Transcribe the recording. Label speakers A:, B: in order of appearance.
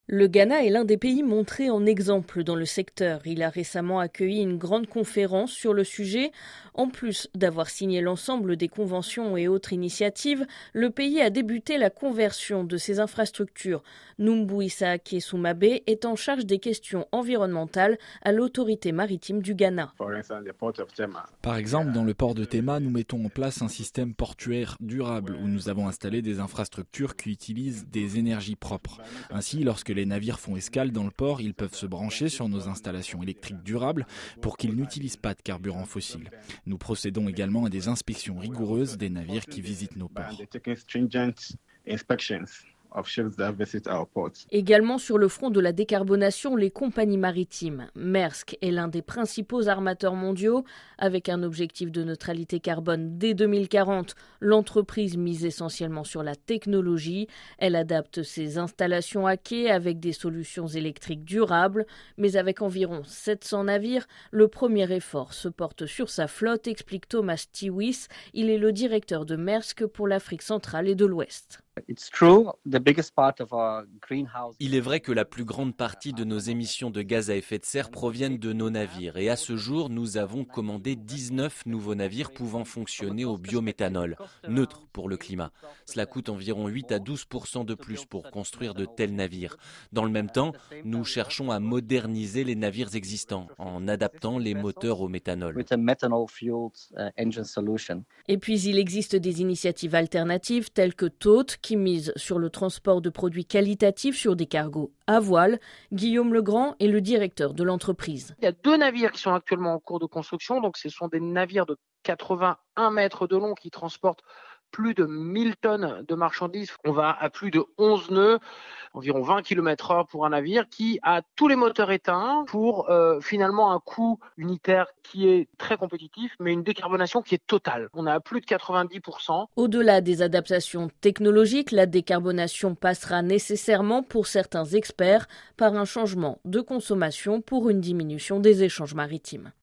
A: Le Ghana est l'un des pays montrés en exemple dans le secteur. Il a récemment accueilli une grande conférence sur le sujet. En plus d'avoir signé l'ensemble des conventions et autres initiatives, le pays a débuté la conversion de ses infrastructures. Numbu Isaake Soumabe est en charge des questions environnementales à l'autorité maritime du Ghana.
B: Par exemple, dans le port de Tema, nous mettons en place un système portuaire durable où nous avons installé des infrastructures qui utilisent des énergies propres. Ainsi, lorsque les navires font escale dans le port, ils peuvent se brancher sur nos installations électriques durables pour qu'ils n'utilisent pas de carburant fossile. Nous procédons également à des inspections rigoureuses des navires qui visitent nos ports.
A: Également sur le front de la décarbonation, les compagnies maritimes. Maersk est l'un des principaux armateurs mondiaux. Avec un objectif de neutralité carbone dès 2040, l'entreprise mise essentiellement sur la technologie. Elle adapte ses installations à quai avec des solutions électriques durables. Mais avec environ 700 navires, le premier effort se porte sur sa flotte, explique Thomas Tiwis. Il est le directeur de Maersk pour l'Afrique centrale et de l'Ouest.
C: Il est vrai que la plus grande partie de nos émissions de gaz à effet de serre proviennent de nos navires et à ce jour, nous avons commandé 19 nouveaux navires pouvant fonctionner au biométhanol, neutre pour le climat. Cela coûte environ 8 à 12% de plus pour construire de tels navires. Dans le même temps, nous cherchons à moderniser les navires existants en adaptant les moteurs au méthanol.
A: Et puis il existe des initiatives alternatives telles que Toth qui mise sur le transport de produits qualitatifs sur des cargos à voile. Guillaume Legrand est le directeur de l'entreprise.
D: Il y a 2 navires qui sont actuellement en cours de construction. Donc ce sont des navires de 81 mètres de long qui transportent plus de 1000 tonnes de marchandises. On va à plus de 11 nœuds, environ 20 km/h pour un navire qui a tous les moteurs éteints pour finalement un coût unitaire qui est très compétitif, mais une décarbonation qui est totale. On a à plus de 90%.
A: Au-delà des adaptations technologiques, la décarbonation passera nécessairement pour certains experts par un changement de consommation pour une diminution des échanges maritimes.